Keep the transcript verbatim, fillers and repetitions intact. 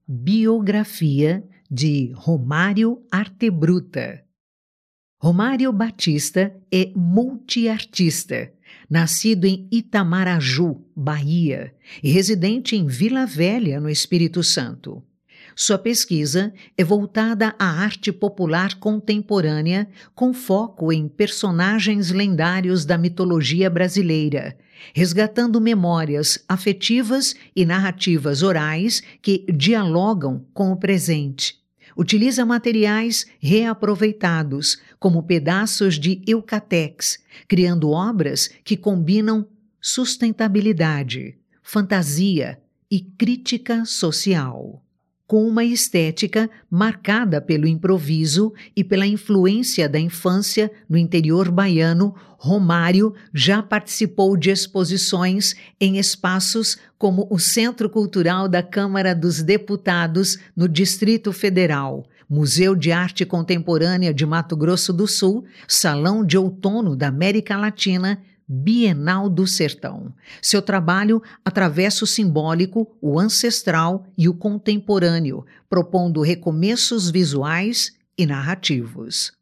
Biografia de Romário Artebruta. Romário Batista é multiartista, nascido em Itamaraju, Bahia, e residente em Vila Velha, no Espírito Santo. Sua pesquisa é voltada à arte popular contemporânea, com foco em personagens lendários da mitologia brasileira, resgatando memórias afetivas e narrativas orais que dialogam com o presente. Utiliza materiais reaproveitados, como pedaços de eucatex, criando obras que combinam sustentabilidade, fantasia e crítica social. Com uma estética marcada pelo improviso e pela influência da infância no interior baiano, Romário já participou de exposições em espaços como o Centro Cultural da Câmara dos Deputados, no Distrito Federal, Museu de Arte Contemporânea de Mato Grosso do Sul, Salão de Outono da América Latina, Bienal do Sertão. Seu trabalho atravessa o simbólico, o ancestral e o contemporâneo, propondo recomeços visuais e narrativos.